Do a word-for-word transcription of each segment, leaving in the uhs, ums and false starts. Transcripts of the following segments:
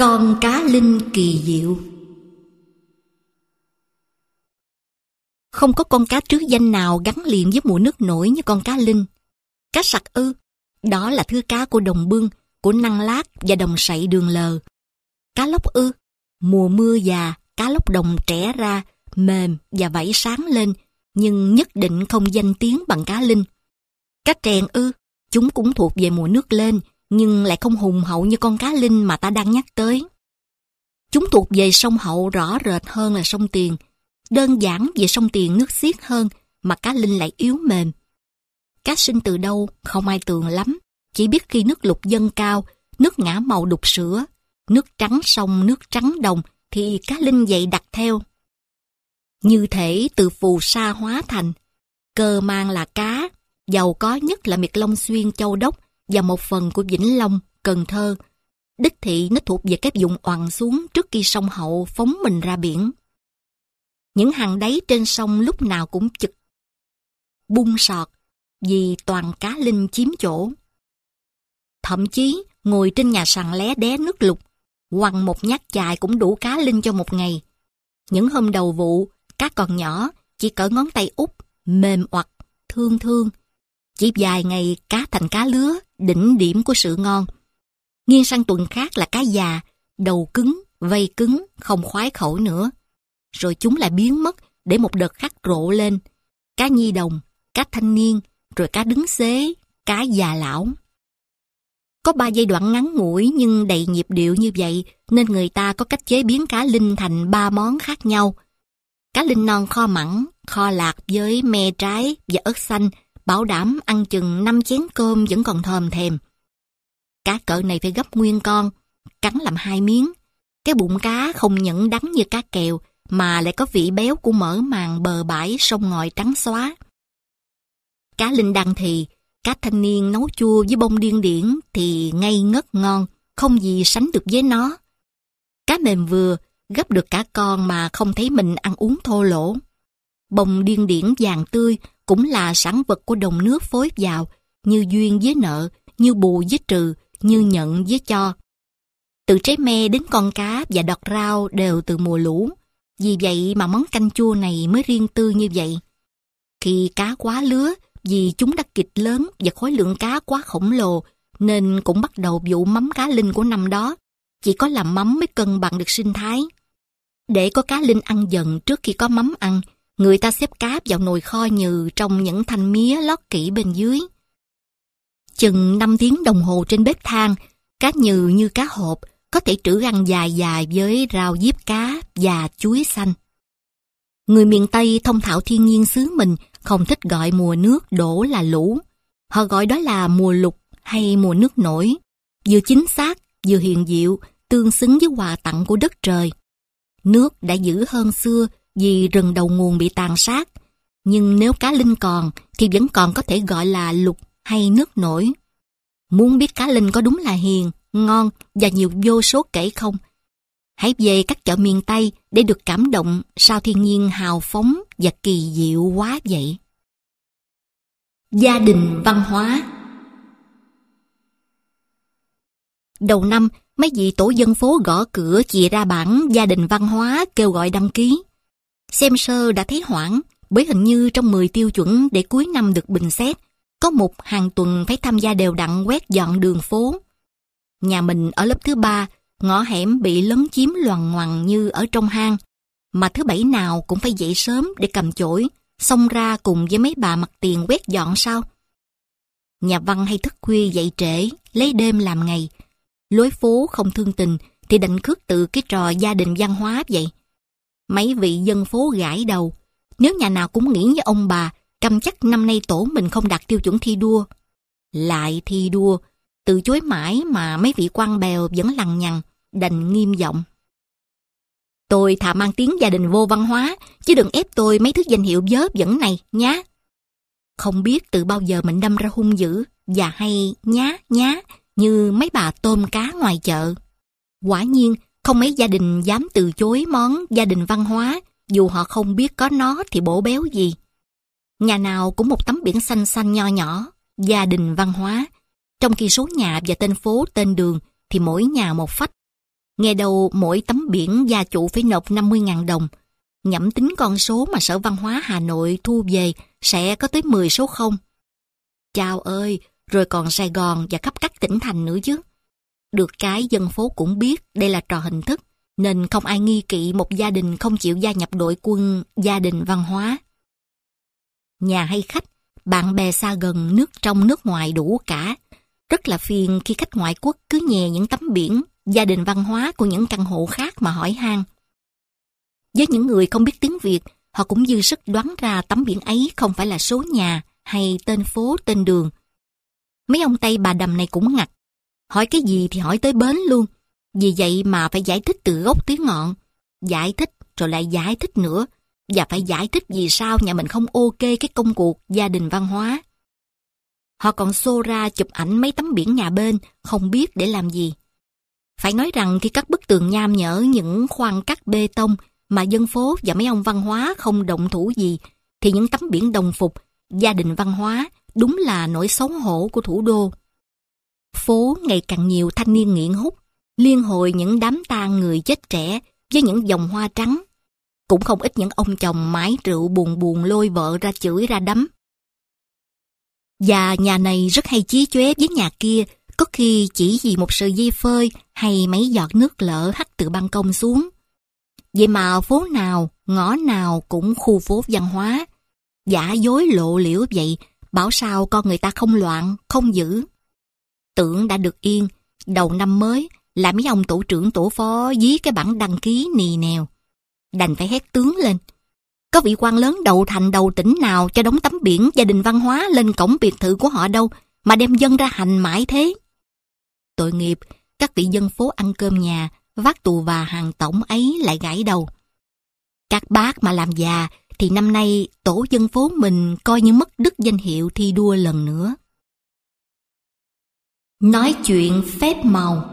Con cá linh kỳ diệu. Không có con cá trứ danh nào gắn liền với mùa nước nổi như con cá linh. Cá sặc ư? Đó là thứ cá của đồng bưng, của năng lát và đồng sậy Đường Lờ. Cá lóc ư? Mùa mưa già, cá lóc đồng trẻ ra, mềm và vảy sáng lên, nhưng nhất định không danh tiếng bằng cá linh. Cá trèn ư? Chúng cũng thuộc về mùa nước lên, nhưng lại không hùng hậu như con cá linh mà ta đang nhắc tới. Chúng thuộc về sông Hậu rõ rệt hơn là sông Tiền. Đơn giản về sông Tiền nước xiết hơn, mà cá linh lại yếu mềm. Cá sinh từ đâu không ai tường lắm, chỉ biết khi nước lụt dâng cao, nước ngả màu đục sữa, nước trắng sông, nước trắng đồng, thì cá linh dậy đặt theo. Như thể từ phù sa hóa thành, cơ mang là cá, giàu có nhất là miệt Long Xuyên, Châu Đốc và một phần của Vĩnh Long, Cần Thơ. Đích thị nó thuộc về cái vùng oằn xuống trước khi sông Hậu phóng mình ra biển. Những hàng đáy trên sông lúc nào cũng chực, bung sọt, vì toàn cá linh chiếm chỗ. Thậm chí ngồi trên nhà sàn lé đé nước lụt, quăng một nhát chài cũng đủ cá linh cho một ngày. Những hôm đầu vụ, cá còn nhỏ, chỉ cỡ ngón tay út, mềm oặt, thương thương. Chỉ vài ngày cá thành cá lứa, đỉnh điểm của sự ngon. Nghiêng sang tuần khác là cá già, đầu cứng, vây cứng, không khoái khẩu nữa. Rồi chúng lại biến mất để một đợt khác rộ lên. Cá nhi đồng, cá thanh niên, rồi cá đứng xế, cá già lão. Có ba giai đoạn ngắn ngủi nhưng đầy nhịp điệu như vậy, nên người ta có cách chế biến cá linh thành ba món khác nhau. Cá linh non kho mặn, kho lạc với me trái và ớt xanh, bảo đảm ăn chừng năm chén cơm vẫn còn thòm thèm. Cá cỡ này phải gấp nguyên con, cắn làm hai miếng. Cái bụng cá không nhẫn đắng như cá kèo, mà lại có vị béo của mỡ màng bờ bãi sông ngòi trắng xóa. Cá linh đăng thì, cá thanh niên nấu chua với bông điên điển thì ngây ngất ngon, không gì sánh được với nó. Cá mềm vừa, gấp được cả con mà không thấy mình ăn uống thô lỗ. Bông điên điển vàng tươi cũng là sản vật của đồng nước phối vào, như duyên với nợ, như bù với trừ, như nhận với cho. Từ trái me đến con cá và đọt rau đều từ mùa lũ, vì vậy mà món canh chua này mới riêng tư như vậy. Khi cá quá lứa, vì chúng đã kịch lớn và khối lượng cá quá khổng lồ, nên cũng bắt đầu vụ mắm cá linh của năm đó. Chỉ có làm mắm mới cân bằng được sinh thái. Để có cá linh ăn dần trước khi có mắm ăn, người ta xếp cá vào nồi kho nhừ trong những thanh mía lót kỹ bên dưới. Chừng năm tiếng đồng hồ trên bếp than, cá nhừ như cá hộp, có thể trữ ăn dài dài với rau diếp cá và chuối xanh. Người miền Tây thông thạo thiên nhiên xứ mình không thích gọi mùa nước đổ là lũ. Họ gọi đó là mùa lụt hay mùa nước nổi. Vừa chính xác, vừa hiền diệu, tương xứng với quà tặng của đất trời. Nước đã dữ hơn xưa vì rừng đầu nguồn bị tàn sát. Nhưng nếu cá linh còn thì vẫn còn có thể gọi là lụt hay nước nổi. Muốn biết cá linh có đúng là hiền, ngon và nhiều vô số kể không? Hãy về các chợ miền Tây để được cảm động sao thiên nhiên hào phóng và kỳ diệu quá vậy. Gia đình văn hóa. Đầu năm, mấy vị tổ dân phố gõ cửa chìa ra bảng gia đình văn hóa kêu gọi đăng ký. Xem sơ đã thấy hoảng, bởi hình như trong mười tiêu chuẩn để cuối năm được bình xét, có một hàng tuần phải tham gia đều đặn quét dọn đường phố. Nhà mình ở lớp thứ ba, ngõ hẻm bị lấn chiếm loằng ngoằng như ở trong hang, mà thứ bảy nào cũng phải dậy sớm để cầm chổi, xông ra cùng với mấy bà mặc tiền quét dọn sao? Nhà văn hay thức khuya dậy trễ, lấy đêm làm ngày. Lối phố không thương tình thì đành khước từ cái trò gia đình văn hóa vậy. Mấy vị dân phố gãi đầu, nếu nhà nào cũng nghĩ với ông bà, căm chắc năm nay tổ mình không đạt tiêu chuẩn thi đua. Lại thi đua, từ chối mãi mà mấy vị quan bèo vẫn lằng nhằng, đành nghiêm giọng. Tôi thà mang tiếng gia đình vô văn hóa, chứ đừng ép tôi mấy thứ danh hiệu vớ vẩn này, nhá. Không biết từ bao giờ mình đâm ra hung dữ và hay nhá nhá như mấy bà tôm cá ngoài chợ. Quả nhiên, không mấy gia đình dám từ chối món gia đình văn hóa, dù họ không biết có nó thì bổ béo gì. Nhà nào cũng một tấm biển xanh xanh nho nhỏ, gia đình văn hóa, trong khi số nhà và tên phố tên đường thì mỗi nhà một phách. Nghe đầu mỗi tấm biển gia chủ phải nộp năm mươi nghìn đồng. Nhẩm tính con số mà Sở Văn hóa Hà Nội thu về sẽ có tới mười số không. Chao ơi, rồi còn Sài Gòn và khắp các tỉnh thành nữa chứ. Được cái dân phố cũng biết đây là trò hình thức, nên không ai nghi kỵ một gia đình không chịu gia nhập đội quân gia đình văn hóa. Nhà hay khách, bạn bè xa gần, nước trong nước ngoài đủ cả. Rất là phiền khi khách ngoại quốc cứ nhè những tấm biển gia đình văn hóa của những căn hộ khác mà hỏi han. Với những người không biết tiếng Việt, họ cũng dư sức đoán ra tấm biển ấy không phải là số nhà hay tên phố, tên đường. Mấy ông Tây bà Đầm này cũng ngặt. Hỏi cái gì thì hỏi tới bến luôn. Vì vậy mà phải giải thích từ gốc tới ngọn. Giải thích rồi lại giải thích nữa. Và phải giải thích vì sao nhà mình không ok cái công cuộc gia đình văn hóa. Họ còn xô ra chụp ảnh mấy tấm biển nhà bên, không biết để làm gì. Phải nói rằng khi các bức tường nham nhở những khoan cắt bê tông mà dân phố và mấy ông văn hóa không động thủ gì, thì những tấm biển đồng phục gia đình văn hóa đúng là nỗi xấu hổ của thủ đô. Phố ngày càng nhiều thanh niên nghiện hút, liên hồi những đám tang người chết trẻ với những vòng hoa trắng. Cũng không ít những ông chồng mái rượu buồn buồn lôi vợ ra chửi ra đấm. Và nhà này rất hay chí chóe với nhà kia, có khi chỉ vì một sợi dây phơi hay mấy giọt nước lỡ hắt từ ban công xuống. Vậy mà phố nào, ngõ nào cũng khu phố văn hóa. Giả dối lộ liễu vậy, bảo sao con người ta không loạn, không dữ. Tưởng đã được yên, đầu năm mới là mấy ông tổ trưởng tổ phó dí cái bản đăng ký nì nèo. Đành phải hét tướng lên. Có vị quan lớn đầu thành đầu tỉnh nào cho đóng tấm biển gia đình văn hóa lên cổng biệt thự của họ đâu, mà đem dân ra hành mãi thế. Tội nghiệp, các vị dân phố ăn cơm nhà, vác tù và hàng tổng ấy lại gãi đầu. Các bác mà làm già thì năm nay tổ dân phố mình coi như mất đức danh hiệu thi đua lần nữa. Nói chuyện phép màu.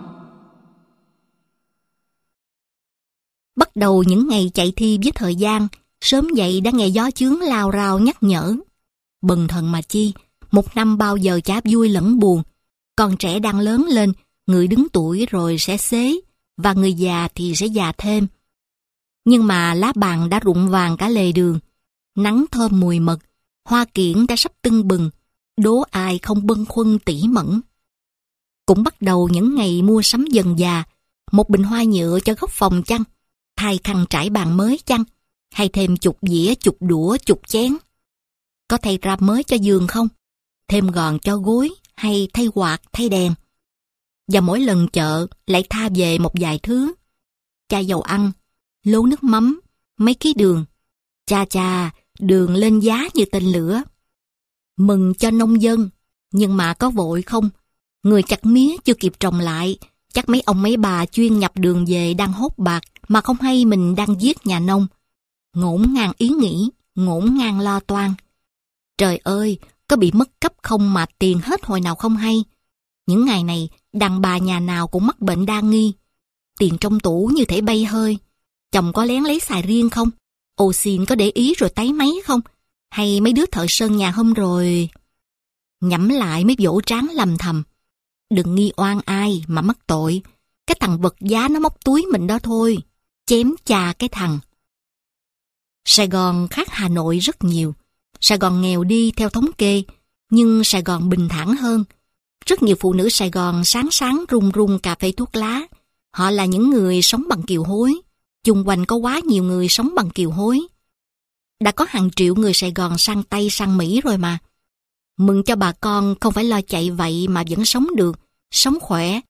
Bắt đầu những ngày chạy thi với thời gian, sớm dậy đã nghe gió chướng lao rao nhắc nhở. Bần thần mà chi, một năm bao giờ chả vui lẫn buồn. Con trẻ đang lớn lên, người đứng tuổi rồi sẽ xế, và người già thì sẽ già thêm. Nhưng mà lá bàn đã rụng vàng cả lề đường, nắng thơm mùi mật, hoa kiển đã sắp tưng bừng, đố ai không bâng khuâng tỉ mẫn. Cũng bắt đầu những ngày mua sắm dần già, một bình hoa nhựa cho góc phòng chăng, thay khăn trải bàn mới chăng, hay thêm chục dĩa, chục đũa, chục chén. Có thay rạp mới cho giường không? Thêm gòn cho gối, hay thay quạt, thay đèn. Và mỗi lần chợ lại tha về một vài thứ. Chai dầu ăn, lố nước mắm, mấy ký đường. Cha cha, đường lên giá như tên lửa. Mừng cho nông dân, nhưng mà có vội không? Người chặt mía chưa kịp trồng lại, chắc mấy ông mấy bà chuyên nhập đường về đang hốt bạc mà không hay mình đang giết nhà nông. Ngổn ngang ý nghĩ, ngổn ngang lo toan. Trời ơi, có bị mất cấp không mà tiền hết hồi nào không hay. Những ngày này, đàn bà nhà nào cũng mắc bệnh đa nghi. Tiền trong tủ như thể bay hơi. Chồng có lén lấy xài riêng không? Ô xin có để ý rồi tấy máy không? Hay mấy đứa thợ sơn nhà hôm rồi... Nhẩm lại mới vỗ trán lầm thầm. Đừng nghi oan ai mà mắc tội. Cái thằng vật giá nó móc túi mình đó thôi. Chém cha cái thằng. Sài Gòn khác Hà Nội rất nhiều. Sài Gòn nghèo đi theo thống kê, nhưng Sài Gòn bình thản hơn. Rất nhiều phụ nữ Sài Gòn sáng sáng rung rung cà phê thuốc lá. Họ là những người sống bằng kiều hối. Chung quanh có quá nhiều người sống bằng kiều hối. Đã có hàng triệu người Sài Gòn sang Tây sang Mỹ rồi mà. Mừng cho bà con không phải lo chạy vậy mà vẫn sống được, sống khỏe.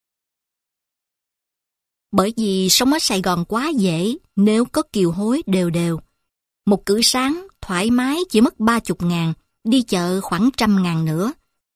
Bởi vì sống ở Sài Gòn quá dễ nếu có kiều hối đều đều. Một cữ sáng thoải mái chỉ mất ba chục ngàn, đi chợ khoảng trăm ngàn nữa.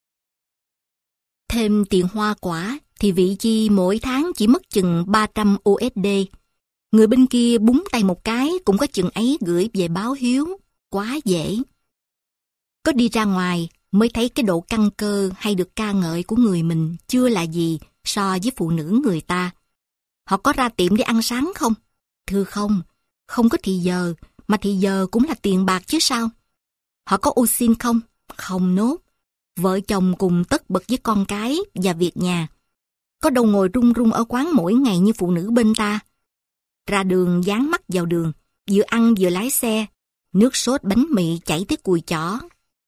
Thêm tiền hoa quả thì vị chi mỗi tháng chỉ mất chừng ba trăm u ét đê. Người bên kia búng tay một cái cũng có chừng ấy gửi về báo hiếu, quá dễ. Có đi ra ngoài mới thấy cái độ căn cơ hay được ca ngợi của người mình chưa là gì so với phụ nữ người ta. Họ có ra tiệm để ăn sáng không? Thưa không, không có thì giờ, mà thì giờ cũng là tiền bạc chứ sao. Họ có ô xin không? Không nốt. Vợ chồng cùng tất bật với con cái và việc nhà. Có đâu ngồi run run ở quán mỗi ngày như phụ nữ bên ta. Ra đường dán mắt vào đường, vừa ăn vừa lái xe, nước sốt bánh mì chảy tới cùi chỏ.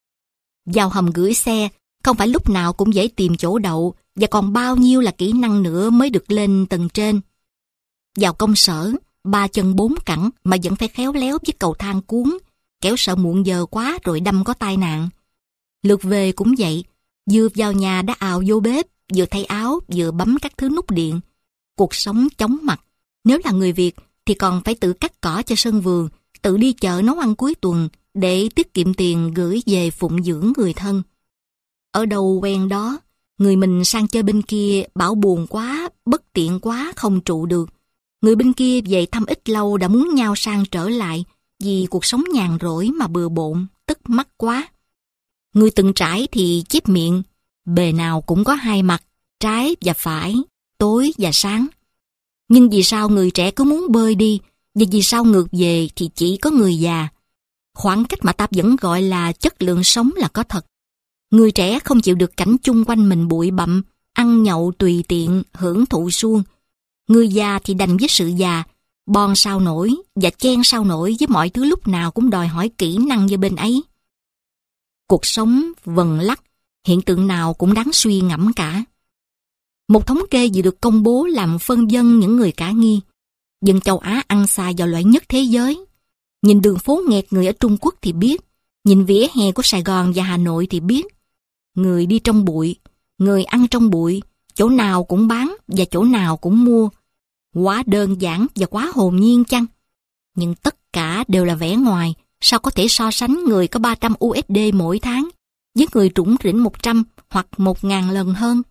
Vào hầm gửi xe, không phải lúc nào cũng dễ tìm chỗ đậu, và còn bao nhiêu là kỹ năng nữa mới được lên tầng trên. Vào công sở, ba chân bốn cẳng mà vẫn phải khéo léo với cầu thang cuốn, kéo sợ muộn giờ quá rồi đâm có tai nạn. Lượt về cũng vậy, vừa vào nhà đã ào vô bếp, vừa thay áo, vừa bấm các thứ nút điện. Cuộc sống chóng mặt. Nếu là người Việt thì còn phải tự cắt cỏ cho sân vườn, tự đi chợ nấu ăn cuối tuần để tiết kiệm tiền gửi về phụng dưỡng người thân. Ở đâu quen đó, người mình sang chơi bên kia bảo buồn quá, bất tiện quá, không trụ được. Người bên kia về thăm ít lâu đã muốn nhau sang trở lại vì cuộc sống nhàn rỗi mà bừa bộn, tức mắt quá. Người từng trải thì chép miệng, bề nào cũng có hai mặt, trái và phải, tối và sáng. Nhưng vì sao người trẻ cứ muốn bơi đi, và vì sao ngược về thì chỉ có người già. Khoảng cách mà ta vẫn gọi là chất lượng sống là có thật. Người trẻ không chịu được cảnh chung quanh mình bụi bặm, ăn nhậu tùy tiện, hưởng thụ suông. Người già thì đành với sự già, bon sao nổi và chen sao nổi với mọi thứ lúc nào cũng đòi hỏi kỹ năng như bên ấy. Cuộc sống vần lắc, hiện tượng nào cũng đáng suy ngẫm cả. Một thống kê vừa được công bố làm phân vân những người cả nghi. Dân châu Á ăn xài vào loại nhất thế giới. Nhìn đường phố nghẹt người ở Trung Quốc thì biết, nhìn vỉa hè của Sài Gòn và Hà Nội thì biết. Người đi trong bụi, người ăn trong bụi, chỗ nào cũng bán và chỗ nào cũng mua. Quá đơn giản và quá hồn nhiên chăng? Nhưng tất cả đều là vẻ ngoài, sao có thể so sánh người có ba trăm u ét đê mỗi tháng với người trũng rỉnh một trăm hoặc một ngàn lần hơn?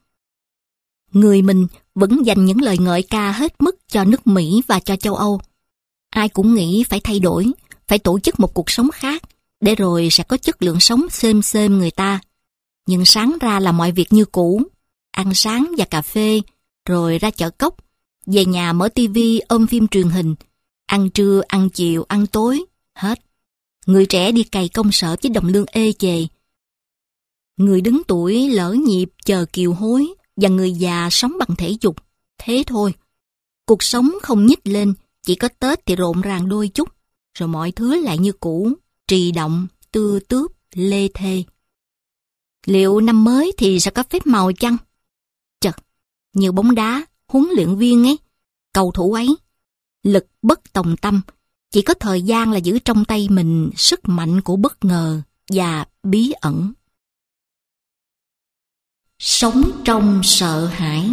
Người mình vẫn dành những lời ngợi ca hết mức cho nước Mỹ và cho châu Âu. Ai cũng nghĩ phải thay đổi, phải tổ chức một cuộc sống khác, để rồi sẽ có chất lượng sống xêm xêm người ta. Nhưng sáng ra là mọi việc như cũ, ăn sáng và cà phê, rồi ra chợ cóc, về nhà mở tivi ôm phim truyền hình, ăn trưa, ăn chiều, ăn tối, hết. Người trẻ đi cày công sở với đồng lương ê chề. Người đứng tuổi lỡ nhịp chờ kiều hối, và người già sống bằng thể dục. Thế thôi. Cuộc sống không nhích lên, chỉ có Tết thì rộn ràng đôi chút, rồi mọi thứ lại như cũ, trì động, tưa tướp, lê thê. Liệu năm mới thì sẽ có phép màu chăng? Chật, như bóng đá, huấn luyện viên ấy, cầu thủ ấy, lực bất tòng tâm, chỉ có thời gian là giữ trong tay mình sức mạnh của bất ngờ và bí ẩn. Sống trong sợ hãi.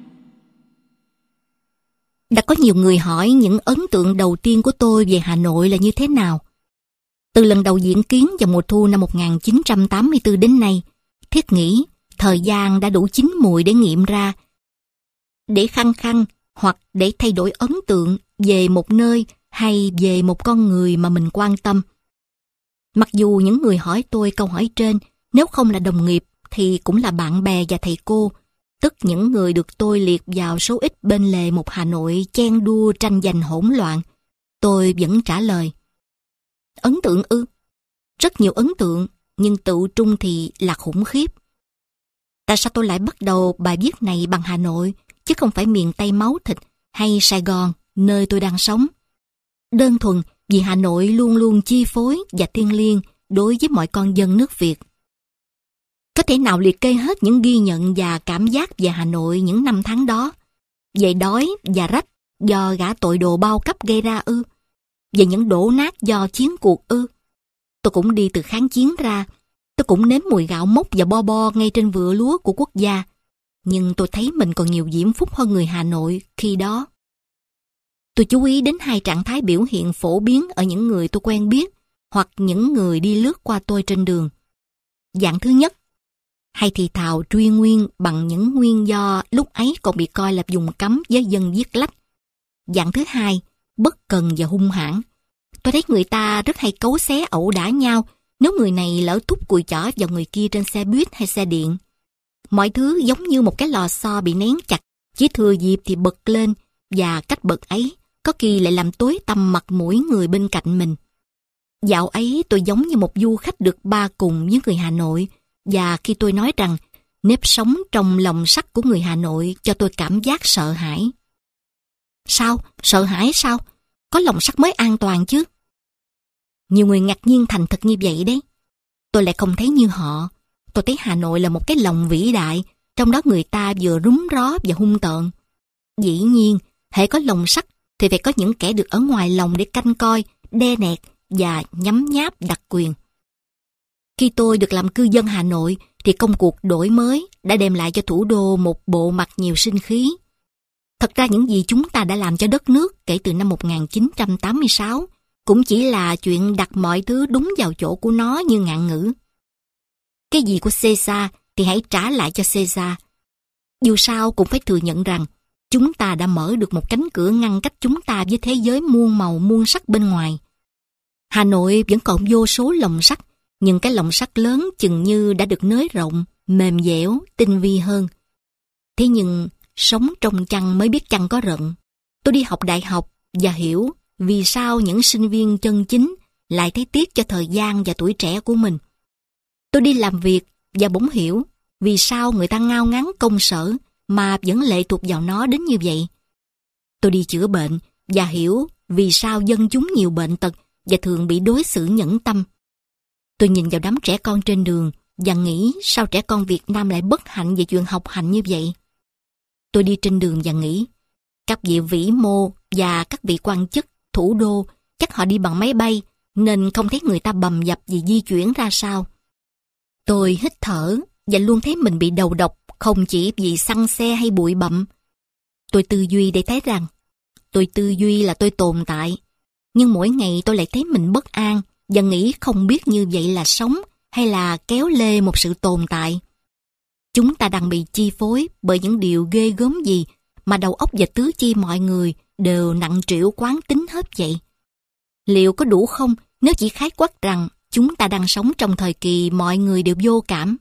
Đã có nhiều người hỏi những ấn tượng đầu tiên của tôi về Hà Nội là như thế nào. Từ lần đầu diễn kiến vào mùa thu năm một nghìn chín trăm tám mươi tư đến nay, thiết nghĩ thời gian đã đủ chín mùi để nghiệm ra, để khăng khăng hoặc để thay đổi ấn tượng về một nơi hay về một con người mà mình quan tâm. Mặc dù những người hỏi tôi câu hỏi trên, nếu không là đồng nghiệp thì cũng là bạn bè và thầy cô, tức những người được tôi liệt vào số ít bên lề một Hà Nội chen đua tranh giành hỗn loạn, tôi vẫn trả lời. Ấn tượng ư? Rất nhiều ấn tượng, nhưng tự trung thì là khủng khiếp. Tại sao tôi lại bắt đầu bài viết này bằng Hà Nội, chứ không phải miền Tây máu thịt hay Sài Gòn, nơi tôi đang sống? Đơn thuần vì Hà Nội luôn luôn chi phối và thiêng liêng đối với mọi con dân nước Việt. Có thể nào liệt kê hết những ghi nhận và cảm giác về Hà Nội những năm tháng đó? Về đói và rách do gã tội đồ bao cấp gây ra ư? Về những đổ nát do chiến cuộc ư? Tôi cũng đi từ kháng chiến ra. Tôi cũng nếm mùi gạo mốc và bo bo ngay trên vựa lúa của quốc gia. Nhưng tôi thấy mình còn nhiều diễm phúc hơn người Hà Nội khi đó. Tôi chú ý đến hai trạng thái biểu hiện phổ biến ở những người tôi quen biết hoặc những người đi lướt qua tôi trên đường. Dạng thứ nhất, hay thì thào truy nguyên bằng những nguyên do lúc ấy còn bị coi là vùng cấm với dân viết lách. Dạng thứ hai, bất cần và hung hãn. Tôi thấy người ta rất hay cấu xé ẩu đả nhau nếu người này lỡ thúc cùi chỏ vào người kia trên xe buýt hay xe điện. Mọi thứ giống như một cái lò xo bị nén chặt, chỉ thừa dịp thì bật lên, và cách bật ấy có khi lại làm tối tăm mặt mũi người bên cạnh mình. Dạo ấy tôi giống như một du khách được ba cùng với người Hà Nội, và khi tôi nói rằng Nếp sống trong lồng sắt của người Hà Nội cho tôi cảm giác sợ hãi. Sao? Sợ hãi sao? Có lồng sắt mới an toàn chứ. Nhiều người ngạc nhiên thành thật như vậy đấy. Tôi lại không thấy như họ. Tôi thấy Hà Nội là một cái lồng vĩ đại, trong đó người ta vừa rúm ró và hung tợn. Dĩ nhiên, hễ có lồng sắt thì phải có những kẻ được ở ngoài lồng để canh coi, đe nẹt và nhấm nháp đặc quyền. Khi tôi được làm cư dân Hà Nội thì công cuộc đổi mới đã đem lại cho thủ đô một bộ mặt nhiều sinh khí. Thật ra những gì chúng ta đã làm cho đất nước kể từ năm một nghìn chín trăm tám mươi sáu cũng chỉ là chuyện đặt mọi thứ đúng vào chỗ của nó như ngạn ngữ. Cái gì của Caesar thì hãy trả lại cho Caesar. Dù sao cũng phải thừa nhận rằng chúng ta đã mở được một cánh cửa ngăn cách chúng ta với thế giới muôn màu muôn sắc bên ngoài. Hà Nội vẫn còn vô số lồng sắt, nhưng cái lồng sắt lớn chừng như đã được nới rộng, mềm dẻo, tinh vi hơn. Thế nhưng, sống trong chăn mới biết chăn có rận. Tôi đi học đại học và hiểu vì sao những sinh viên chân chính lại thấy tiếc cho thời gian và tuổi trẻ của mình. Tôi đi làm việc và bỗng hiểu vì sao người ta ngao ngán công sở mà vẫn lệ thuộc vào nó đến như vậy. Tôi đi chữa bệnh và hiểu vì sao dân chúng nhiều bệnh tật và thường bị đối xử nhẫn tâm. Tôi nhìn vào đám trẻ con trên đường và nghĩ sao trẻ con Việt Nam lại bất hạnh về chuyện học hành như vậy. Tôi đi trên đường và nghĩ các vị vĩ mô và các vị quan chức thủ đô chắc họ đi bằng máy bay nên không thấy người ta bầm dập vì di chuyển ra sao. Tôi hít thở và luôn thấy mình bị đầu độc không chỉ vì xăng xe hay bụi bặm. Tôi tư duy để thấy rằng tôi tư duy là tôi tồn tại. Nhưng mỗi ngày tôi lại thấy mình bất an và nghĩ không biết như vậy là sống hay là kéo lê một sự tồn tại. Chúng ta đang bị chi phối bởi những điều ghê gớm gì mà đầu óc và tứ chi mọi người đều nặng trĩu quán tính hết vậy. Liệu có đủ không nếu chỉ khái quát rằng chúng ta đang sống trong thời kỳ mọi người đều vô cảm?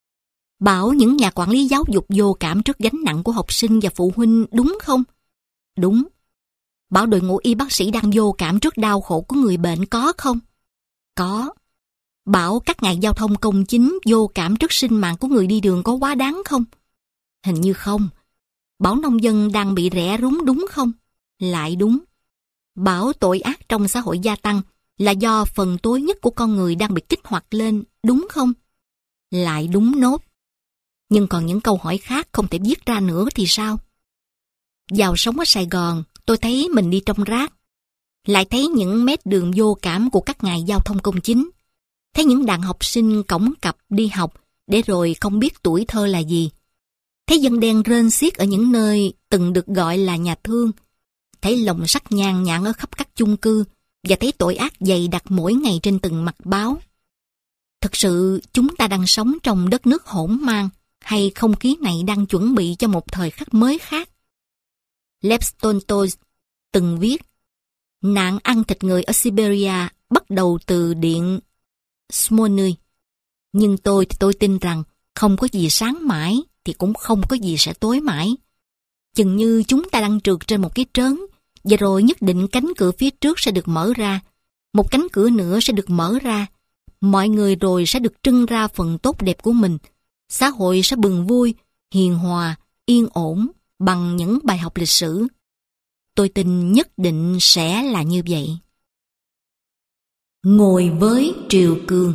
Bảo những nhà quản lý giáo dục vô cảm trước gánh nặng của học sinh và phụ huynh đúng không? Đúng. Bảo đội ngũ y bác sĩ đang vô cảm trước đau khổ của người bệnh có không? Có. Bảo các ngành giao thông công chính vô cảm trước sinh mạng của người đi đường có quá đáng không? Hình như không. Bảo nông dân đang bị rẻ rúng đúng không? Lại đúng. Bảo tội ác trong xã hội gia tăng là do phần tối nhất của con người đang bị kích hoạt lên đúng không? Lại đúng nốt. Nhưng còn những câu hỏi khác không thể viết ra nữa thì sao? Vào sống ở Sài Gòn, tôi thấy mình đi trong rác. Lại thấy những mét đường vô cảm của các ngành giao thông công chính. Thấy những đàn học sinh cõng cặp đi học để rồi không biết tuổi thơ là gì. Thấy dân đen rên xiết ở những nơi từng được gọi là nhà thương. Thấy lồng sắt nhàn nhản ở khắp các chung cư và thấy tội ác dày đặc mỗi ngày trên từng mặt báo. Thực sự chúng ta đang sống trong đất nước hỗn mang hay không khí này đang chuẩn bị cho một thời khắc mới khác? Lev Tolstoy từng viết nạn ăn thịt người ở Siberia bắt đầu từ điện Smolny. Nhưng tôi thì tôi tin rằng không có gì sáng mãi thì cũng không có gì sẽ tối mãi. Chừng như chúng ta đang trượt trên một cái trớn và rồi nhất định cánh cửa phía trước sẽ được mở ra. Một cánh cửa nữa sẽ được mở ra. Mọi người rồi sẽ được trưng ra phần tốt đẹp của mình. Xã hội sẽ bừng vui, hiền hòa, yên ổn bằng những bài học lịch sử. Tôi tin nhất định sẽ là như vậy. Ngồi với triều cường.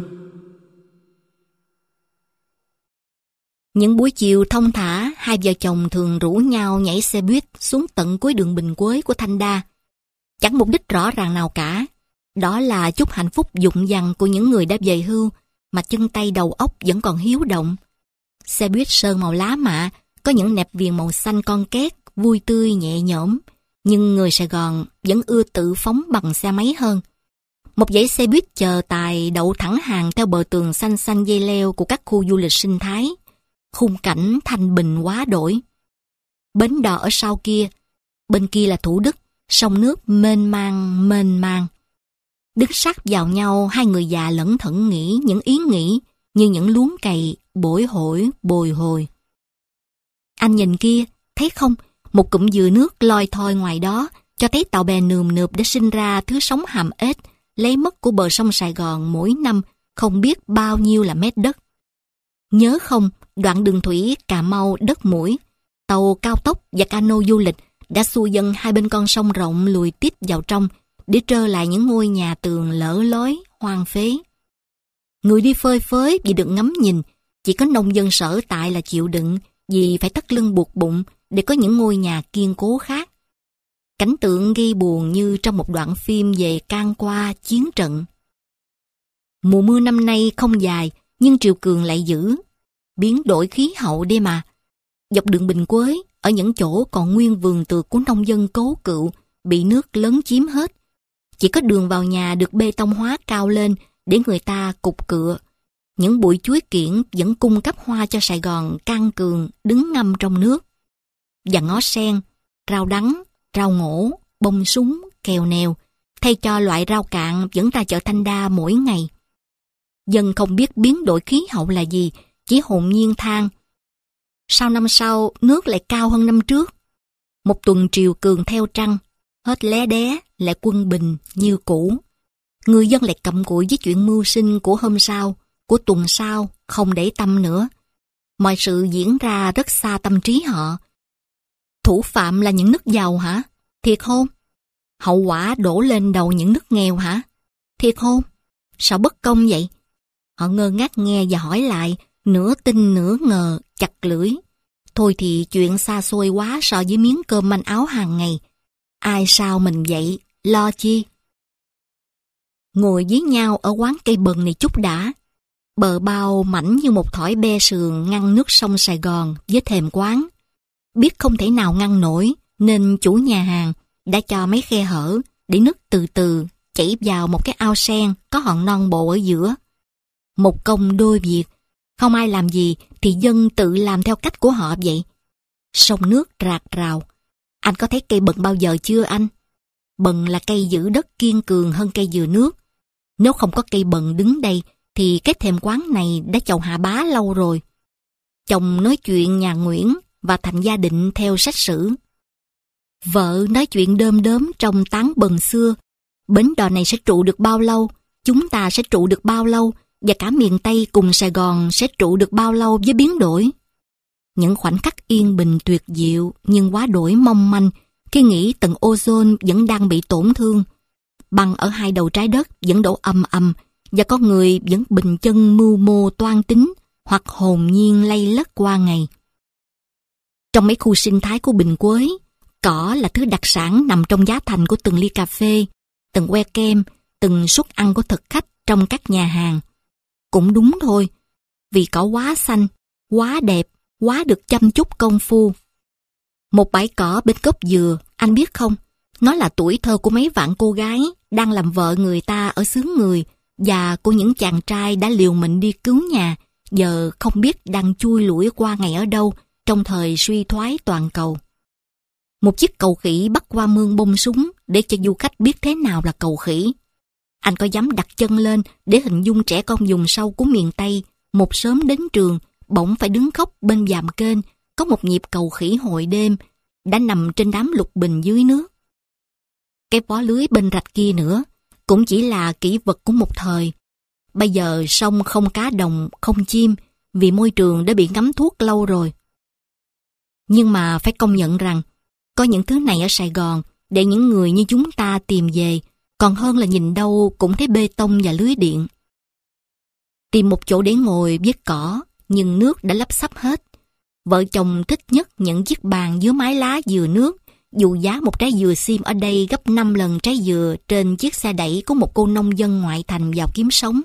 Những buổi chiều thông thả, hai vợ chồng thường rủ nhau nhảy xe buýt xuống tận cuối đường Bình Quế của Thanh Đa. Chẳng mục đích rõ ràng nào cả. Đó là chút hạnh phúc dụng dằng của những người đã về hưu mà chân tay đầu óc vẫn còn hiếu động. Xe buýt sơn màu lá mạ, có những nẹp viền màu xanh con két, vui tươi nhẹ nhõm. Nhưng người Sài Gòn vẫn ưa tự phóng bằng xe máy hơn. Một dãy xe buýt chờ tài đậu thẳng hàng theo bờ tường xanh xanh dây leo của các khu du lịch sinh thái. Khung cảnh thanh bình quá đổi. Bến đò ở sau kia, bên kia là Thủ Đức, sông nước mênh mang mênh mang. Đứng sát vào nhau, hai người già lẩn thẩn nghĩ những ý nghĩ như những luống cày bổi hổi bồi hồi. Anh nhìn kia, thấy không? Một cụm dừa nước loi thoi ngoài đó cho thấy tàu bè nườm nượp để sinh ra thứ sống hàm ếch lấy mất của bờ sông Sài Gòn mỗi năm không biết bao nhiêu là mét đất. Nhớ không, đoạn đường thủy Cà Mau Đất Mũi, tàu cao tốc và cano du lịch đã xua dân hai bên con sông rộng lùi tít vào trong để trơ lại những ngôi nhà tường lở lối, hoang phế. Người đi phơi phới vì được ngắm nhìn, chỉ có nông dân sở tại là chịu đựng vì phải thắt lưng buộc bụng để có những ngôi nhà kiên cố khác. Cảnh tượng ghi buồn như trong một đoạn phim về can qua chiến trận. Mùa mưa năm nay không dài, nhưng triều cường lại dữ. Biến đổi khí hậu đây mà. Dọc đường Bình Quế, ở những chỗ còn nguyên vườn tược của nông dân cố cựu, bị nước lấn chiếm hết. Chỉ có đường vào nhà được bê tông hóa cao lên để người ta cục cựa. Những bụi chuối kiển vẫn cung cấp hoa cho Sài Gòn can cường đứng ngâm trong nước. Và ngó sen, rau đắng, rau ngổ, bông súng, kèo nèo, thay cho loại rau cạn vẫn ra chợ Thanh Đa mỗi ngày. Dân không biết biến đổi khí hậu là gì, chỉ hồn nhiên than. Sau năm sau, nước lại cao hơn năm trước. Một tuần triều cường theo trăng, hết lé đé, lại quân bình như cũ. Người dân lại cặm cụi với chuyện mưu sinh của hôm sau, của tuần sau, không để tâm nữa. Mọi sự diễn ra rất xa tâm trí họ. Thủ phạm là những nước giàu hả? Thiệt không? Hậu quả đổ lên đầu những nước nghèo hả? Thiệt không? Sao bất công vậy? Họ ngơ ngác nghe và hỏi lại, nửa tin nửa ngờ, chặt lưỡi. Thôi thì chuyện xa xôi quá so với miếng cơm manh áo hàng ngày. Ai sao mình vậy, lo chi? Ngồi với nhau ở quán cây bần này chút đã. Bờ bao mảnh như một thỏi be sườn ngăn nước sông Sài Gòn với thềm quán. Biết không thể nào ngăn nổi, nên chủ nhà hàng đã cho mấy khe hở để nước từ từ chảy vào một cái ao sen có hòn non bộ ở giữa. Một công đôi việc, không ai làm gì thì dân tự làm theo cách của họ vậy. Sông nước rạc rào. Anh có thấy cây bần bao giờ chưa anh? Bần là cây giữ đất kiên cường hơn cây dừa nước. Nếu không có cây bần đứng đây thì cái thềm quán này đã chầu Hạ Bá lâu rồi. Chồng nói chuyện nhà Nguyễn và Thành Gia Định theo sách sử. Vợ nói chuyện đơm đớm trong tán bần xưa. Bến đò này sẽ trụ được bao lâu? Chúng ta sẽ trụ được bao lâu? Và cả miền Tây cùng Sài Gòn sẽ trụ được bao lâu với biến đổi? Những khoảnh khắc yên bình tuyệt diệu nhưng quá đổi mong manh khi nghĩ tầng ozone vẫn đang bị tổn thương. Băng ở hai đầu trái đất vẫn đổ ầm ầm và con người vẫn bình chân mưu mô toan tính hoặc hồn nhiên lay lất qua ngày. Trong mấy khu sinh thái của Bình Quế, cỏ là thứ đặc sản nằm trong giá thành của từng ly cà phê, từng que kem, từng suất ăn của thực khách trong các nhà hàng. Cũng đúng thôi, vì cỏ quá xanh, quá đẹp, quá được chăm chút công phu. Một bãi cỏ bên gốc dừa, anh biết không, nó là tuổi thơ của mấy vạn cô gái đang làm vợ người ta ở xứ người và của những chàng trai đã liều mình đi cứu nhà, giờ không biết đang chui lủi qua ngày ở đâu trong thời suy thoái toàn cầu. Một chiếc cầu khỉ bắt qua mương bông súng để cho du khách biết thế nào là cầu khỉ. Anh có dám đặt chân lên để hình dung trẻ con vùng sâu của miền Tây, một sớm đến trường, bỗng phải đứng khóc bên dàm kênh, có một nhịp cầu khỉ hội đêm, đã nằm trên đám lục bình dưới nước. Cái vó lưới bên rạch kia nữa, cũng chỉ là kỷ vật của một thời. Bây giờ sông không cá đồng, không chim, vì môi trường đã bị ngấm thuốc lâu rồi. Nhưng mà phải công nhận rằng, có những thứ này ở Sài Gòn để những người như chúng ta tìm về, còn hơn là nhìn đâu cũng thấy bê tông và lưới điện. Tìm một chỗ để ngồi với cỏ, nhưng nước đã lấp sắp hết. Vợ chồng thích nhất những chiếc bàn dưới mái lá dừa nước, dù giá một trái dừa xiêm ở đây gấp năm lần trái dừa trên chiếc xe đẩy của một cô nông dân ngoại thành vào kiếm sống.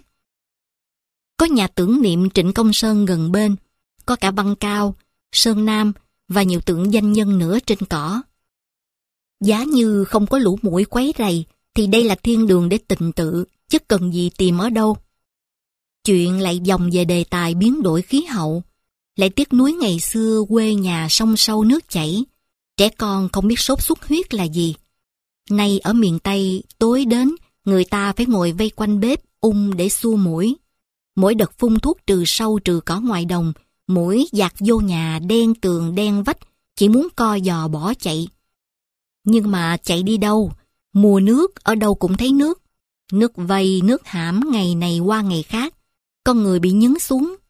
Có nhà tưởng niệm Trịnh Công Sơn gần bên, có cả Văn Cao, Sơn Nam và nhiều tượng danh nhân nữa trên cỏ. Giá như không có lũ muỗi quấy rầy, thì đây là thiên đường để tịnh tự, chứ cần gì tìm ở đâu. Chuyện lại vòng về đề tài biến đổi khí hậu, lại tiếc nuối ngày xưa quê nhà sông sâu nước chảy, trẻ con không biết sốt xuất huyết là gì. Nay ở miền Tây, tối đến, người ta phải ngồi vây quanh bếp ung để xua muỗi. Mỗi đợt phun thuốc trừ sâu trừ cỏ ngoài đồng, muỗi dạt vô nhà đen tường đen vách, chỉ muốn co giò bỏ chạy. Nhưng mà chạy đi đâu? Mùa nước ở đâu cũng thấy nước. Nước vây, nước hãm ngày này qua ngày khác. Con người bị nhấn xuống,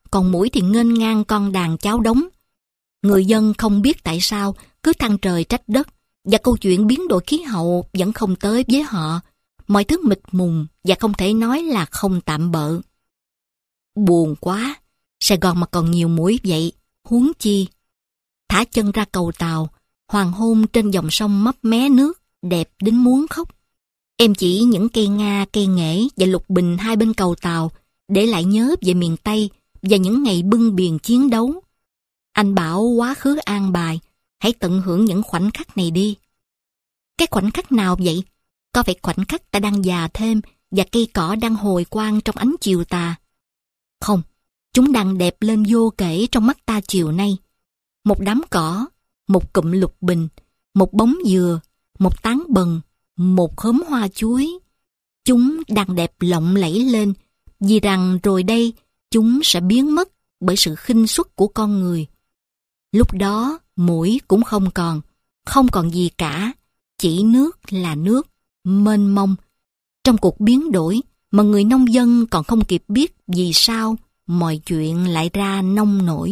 còn muỗi thì nghênh ngang con đàn cháo đống. Người dân không biết tại sao cứ than trời trách đất, và câu chuyện biến đổi khí hậu vẫn không tới với họ. Mọi thứ mịt mùng và không thể nói là không tạm bợ. Buồn quá, Sài Gòn mà còn nhiều muỗi vậy, huống chi. Thả chân ra cầu tàu, hoàng hôn trên dòng sông mấp mé nước, đẹp đến muốn khóc. Em chỉ những cây nga, cây nghệ và lục bình hai bên cầu tàu, để lại nhớ về miền Tây và những ngày bưng biền chiến đấu. Anh bảo quá khứ an bài, hãy tận hưởng những khoảnh khắc này đi. Cái khoảnh khắc nào vậy? Có phải khoảnh khắc ta đang già thêm và cây cỏ đang hồi quang trong ánh chiều tà? Không, chúng đang đẹp lên vô kể trong mắt ta chiều nay. Một đám cỏ, một cụm lục bình, một bóng dừa, một tán bần, một khóm hoa chuối. Chúng đang đẹp lộng lẫy lên, vì rằng rồi đây chúng sẽ biến mất bởi sự khinh suất của con người. Lúc đó muỗi cũng không còn, không còn gì cả, chỉ nước là nước, mênh mông. Trong cuộc biến đổi mà người nông dân còn không kịp biết vì sao mọi chuyện lại ra nông nổi.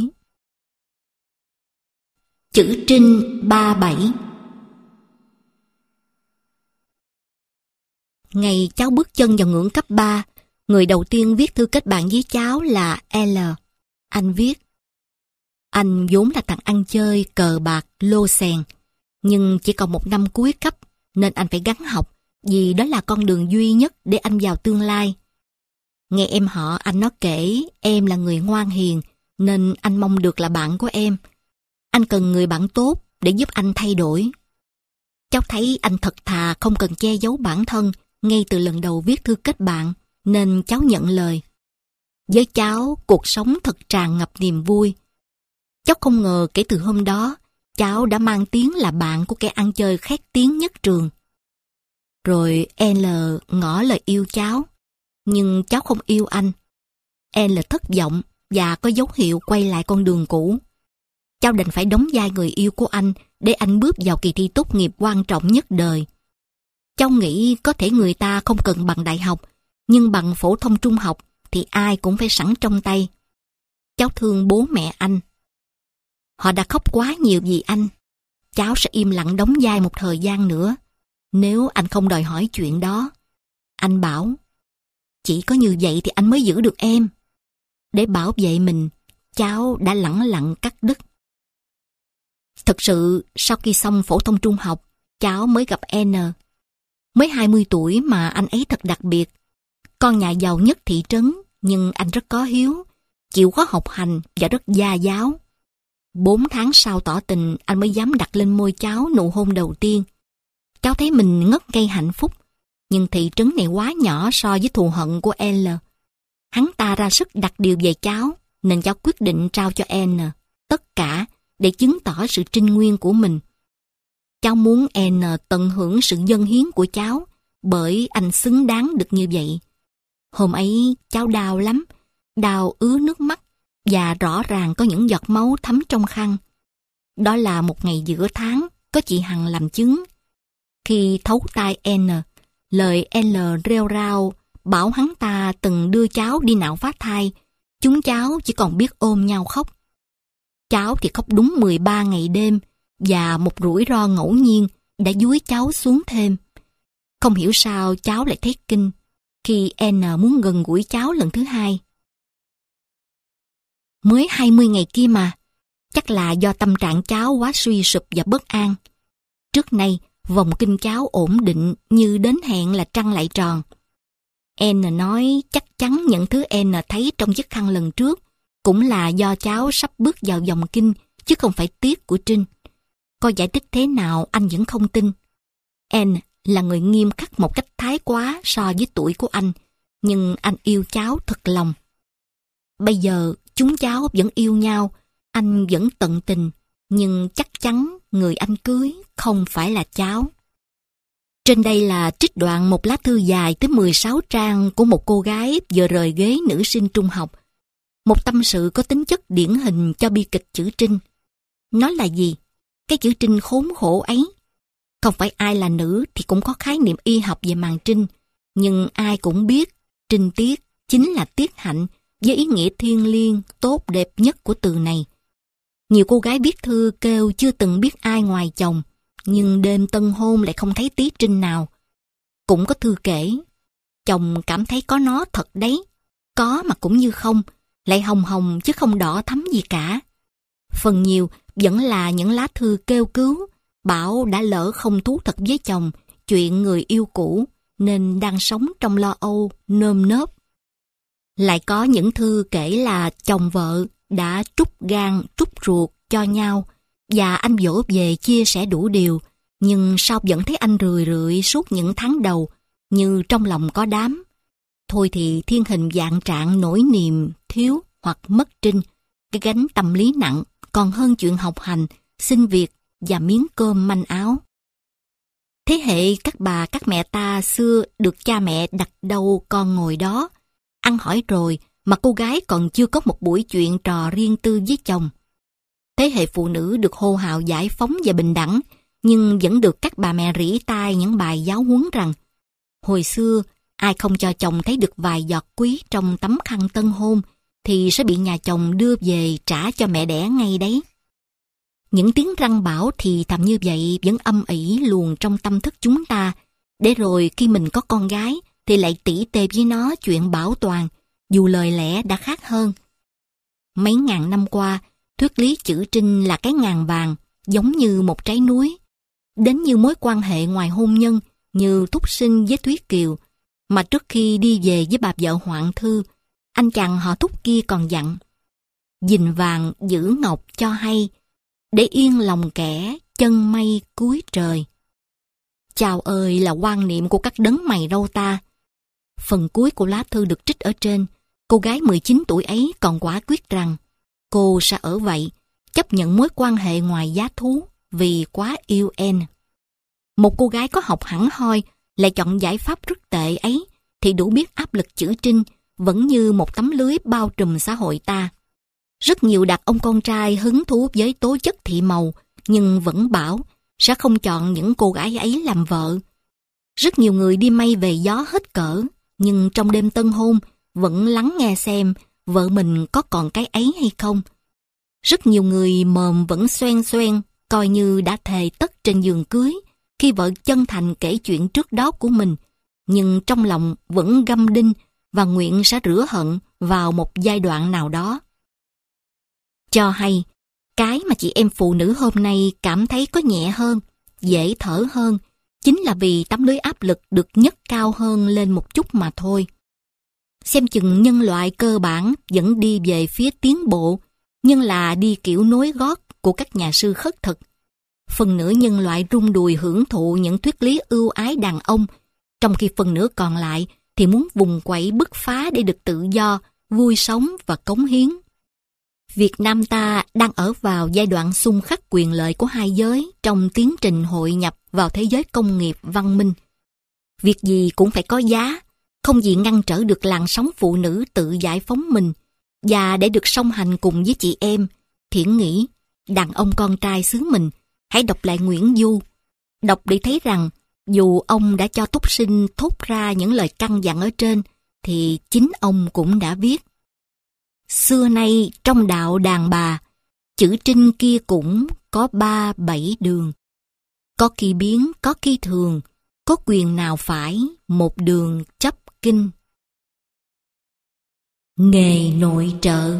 Chữ Trinh ba bảy. Ngày cháu bước chân vào ngưỡng cấp ba, người đầu tiên viết thư kết bạn với cháu là L. Anh viết: anh vốn là thằng ăn chơi, cờ bạc, lô xèn, nhưng chỉ còn một năm cuối cấp nên anh phải gắng học, vì đó là con đường duy nhất để anh vào tương lai. Nghe em họ anh nó kể em là người ngoan hiền nên anh mong được là bạn của em. Anh cần người bạn tốt để giúp anh thay đổi. Cháu thấy anh thật thà, không cần che giấu bản thân ngay từ lần đầu viết thư kết bạn, nên cháu nhận lời. Với cháu, cuộc sống thật tràn ngập niềm vui. Cháu không ngờ kể từ hôm đó, cháu đã mang tiếng là bạn của kẻ ăn chơi khét tiếng nhất trường. Rồi L ngỏ lời yêu cháu, nhưng cháu không yêu anh. L thất vọng và có dấu hiệu quay lại con đường cũ. Cháu đành phải đóng vai người yêu của anh để anh bước vào kỳ thi tốt nghiệp quan trọng nhất đời. Cháu nghĩ có thể người ta không cần bằng đại học, nhưng bằng phổ thông trung học thì ai cũng phải sẵn trong tay. Cháu thương bố mẹ anh. Họ đã khóc quá nhiều vì anh. Cháu sẽ im lặng đóng vai một thời gian nữa, nếu anh không đòi hỏi chuyện đó. Anh bảo, chỉ có như vậy thì anh mới giữ được em. Để bảo vệ mình, cháu đã lẳng lặng cắt đứt. Thực sự, sau khi xong phổ thông trung học, cháu mới gặp N. Mới hai mươi tuổi mà anh ấy thật đặc biệt. Con nhà giàu nhất thị trấn, nhưng anh rất có hiếu, chịu khó học hành và rất gia giáo. Bốn tháng sau tỏ tình, anh mới dám đặt lên môi cháu nụ hôn đầu tiên. Cháu thấy mình ngất ngây hạnh phúc, nhưng thị trấn này quá nhỏ so với thù hận của L. Hắn ta ra sức đặt điều về cháu, nên cháu quyết định trao cho N tất cả để chứng tỏ sự trinh nguyên của mình. Cháu muốn N tận hưởng sự dâng hiến của cháu, bởi anh xứng đáng được như vậy. Hôm ấy cháu đau lắm, đau ứa nước mắt, và rõ ràng có những giọt máu thấm trong khăn. Đó là một ngày giữa tháng, có chị Hằng làm chứng. Khi thấu tai N, lời L rêu rao bảo hắn ta từng đưa cháu đi nạo phá thai, chúng cháu chỉ còn biết ôm nhau khóc. Cháu thì khóc đúng mười ba ngày đêm, và một rủi ro ngẫu nhiên đã dúi cháu xuống thêm. Không hiểu sao cháu lại thấy kinh khi N muốn gần gũi cháu lần thứ hai. Mới hai mươi ngày kia mà, chắc là do tâm trạng cháu quá suy sụp và bất an. Trước nay, vòng kinh cháu ổn định như đến hẹn là trăng lại tròn. N nói chắc chắn những thứ N thấy trong chiếc khăn lần trước cũng là do cháu sắp bước vào vòng kinh, chứ không phải tiếc của Trinh. Có giải thích thế nào anh vẫn không tin. N là người nghiêm khắc một cách thái quá so với tuổi của anh, nhưng anh yêu cháu thật lòng. Bây giờ chúng cháu vẫn yêu nhau, anh vẫn tận tình, nhưng chắc chắn người anh cưới không phải là cháu. Trên đây là trích đoạn một lá thư dài tới mười sáu trang của một cô gái vừa rời ghế nữ sinh trung học. Một tâm sự có tính chất điển hình cho bi kịch chữ Trinh. Nó là gì? Cái chữ Trinh khốn khổ ấy. Không phải ai là nữ thì cũng có khái niệm y học về màng trinh, nhưng ai cũng biết trinh tiết chính là tiết hạnh, với ý nghĩa thiêng liêng, tốt đẹp nhất của từ này. Nhiều cô gái viết thư kêu chưa từng biết ai ngoài chồng, nhưng đêm tân hôn lại không thấy tí trinh nào. Cũng có thư kể, chồng cảm thấy có nó thật đấy, có mà cũng như không, lại hồng hồng chứ không đỏ thắm gì cả. Phần nhiều vẫn là những lá thư kêu cứu, bảo đã lỡ không thú thật với chồng chuyện người yêu cũ, nên đang sống trong lo âu, nơm nớp. Lại có những thư kể là chồng vợ đã trút gan, trút ruột cho nhau, và anh dỗ về chia sẻ đủ điều, nhưng sao vẫn thấy anh rười rượi suốt những tháng đầu, như trong lòng có đám. Thôi thì thiên hình vạn trạng nỗi niềm, thiếu hoặc mất trinh, cái gánh tâm lý nặng, còn hơn chuyện học hành, xin việc và miếng cơm manh áo. Thế hệ các bà các mẹ ta xưa được cha mẹ đặt đâu con ngồi đó, ăn hỏi rồi mà cô gái còn chưa có một buổi chuyện trò riêng tư với chồng. Thế hệ phụ nữ được hô hào giải phóng và bình đẳng, nhưng vẫn được các bà mẹ rỉ tai những bài giáo huấn rằng hồi xưa ai không cho chồng thấy được vài giọt quý trong tấm khăn tân hôn thì sẽ bị nhà chồng đưa về trả cho mẹ đẻ ngay đấy. Những tiếng răng bảo thì thầm như vậy vẫn âm ỉ luồn trong tâm thức chúng ta, để rồi khi mình có con gái thì lại tỉ tê với nó chuyện bảo toàn, dù lời lẽ đã khác hơn. Mấy ngàn năm qua, thuyết lý chữ trinh là cái ngàn vàng, giống như một trái núi, đến như mối quan hệ ngoài hôn nhân, như Thúc Sinh với Thúy Kiều, mà trước khi đi về với bà vợ Hoạn Thư, anh chàng họ Thúc kia còn dặn: gìn vàng giữ ngọc cho hay, để yên lòng kẻ chân mây cuối trời. Chào ơi là quan niệm của các đấng mày râu ta. Phần cuối của lá thư được trích ở trên, cô gái mười chín tuổi ấy còn quả quyết rằng cô sẽ ở vậy, chấp nhận mối quan hệ ngoài giá thú vì quá yêu en. Một cô gái có học hẳn hoi lại chọn giải pháp rất tệ ấy thì đủ biết áp lực chữ trinh vẫn như một tấm lưới bao trùm xã hội ta. Rất nhiều đàn ông con trai hứng thú với tố chất thị màu nhưng vẫn bảo sẽ không chọn những cô gái ấy làm vợ. Rất nhiều người đi mây về gió hết cỡ, nhưng trong đêm tân hôn vẫn lắng nghe xem vợ mình có còn cái ấy hay không. Rất nhiều người mồm vẫn xoen xoen, coi như đã thề tất trên giường cưới khi vợ chân thành kể chuyện trước đó của mình, nhưng trong lòng vẫn găm đinh và nguyện sẽ rửa hận vào một giai đoạn nào đó. Cho hay, cái mà chị em phụ nữ hôm nay cảm thấy có nhẹ hơn, dễ thở hơn, chính là vì tấm lưới áp lực được nhấc cao hơn lên một chút mà thôi. Xem chừng nhân loại cơ bản vẫn đi về phía tiến bộ, nhưng là đi kiểu nối gót của các nhà sư khất thực. Phần nửa nhân loại rung đùi hưởng thụ những thuyết lý ưu ái đàn ông, trong khi phần nửa còn lại thì muốn vùng quậy bứt phá để được tự do, vui sống và cống hiến. Việt Nam ta đang ở vào giai đoạn xung khắc quyền lợi của hai giới trong tiến trình hội nhập vào thế giới công nghiệp văn minh. Việc gì cũng phải có giá, không gì ngăn trở được làn sóng phụ nữ tự giải phóng mình, và để được song hành cùng với chị em, Thiển nghĩ đàn ông con trai xứ mình hãy đọc lại Nguyễn Du, đọc để thấy rằng dù ông đã cho Túc Sinh thốt ra những lời căn dặn ở trên, thì chính ông cũng đã viết: xưa nay trong đạo đàn bà, chữ trinh kia cũng có ba bảy đường. Có kỳ biến, có kỳ thường, có quyền nào phải một đường chấp kinh. Nghề nội trợ.